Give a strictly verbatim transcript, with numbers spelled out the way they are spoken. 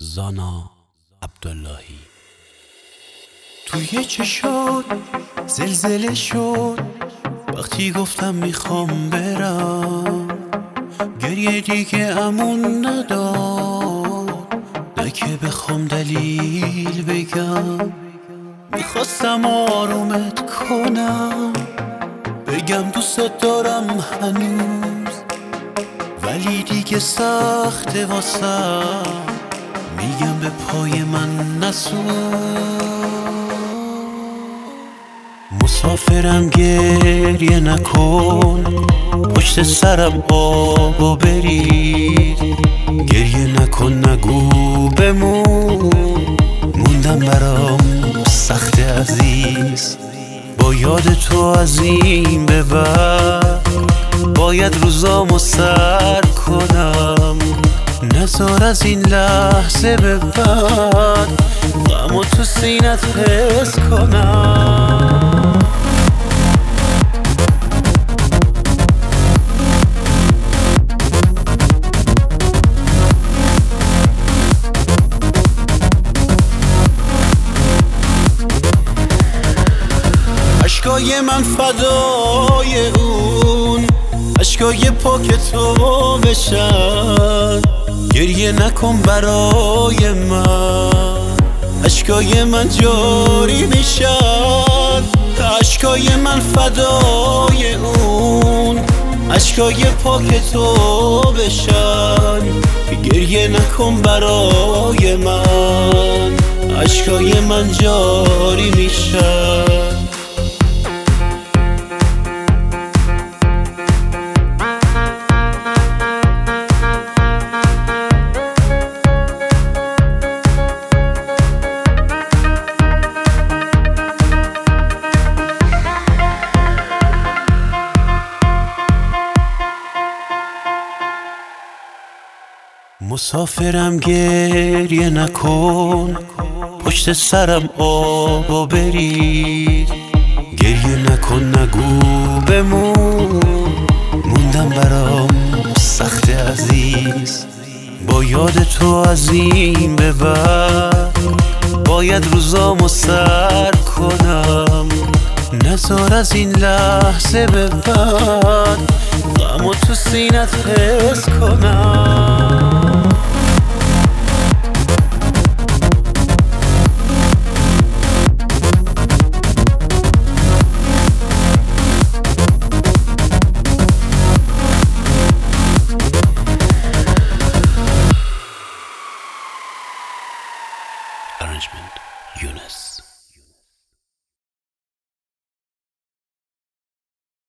زانا عبداللهی. توی چه شد زلزله شد وقتی گفتم میخوام برم، گریه دیگه امون نداد، نه که بخوام دلیل بگم. میخواستم آرومت کنم، بگم دوست دارم هنوز، ولی دیگه سخته واسم، میگم به پای من نسوز. مسافرم گریه نکن، پشت سرم آبو برید، گریه نکن نگو بمون، موندم برام سخت عزیز، با یاد تو از این به بعد باید روزامو سر کنم، نذار از این لحظه به بعد غمو تو سینت حس کنم. اشکای من فدای اون، اشکای پاک تو بشن، گریه نکن برای من، اشکای من جاری میشن، اشکای من فدای اون، اشکای پاک تو بشن، گریه نکن برای من، اشکای من جاری میشن. مسافرم گریه نکن، پشت سرم آبو برید، گریه نکن نگو بمون، موندم برام سخت عزیز، با یاد تو از این به بعد باید روزامو سر کنم، نذار از این لحظه به بعد غمو تو سینت حس کنم. Arrangement Yunus.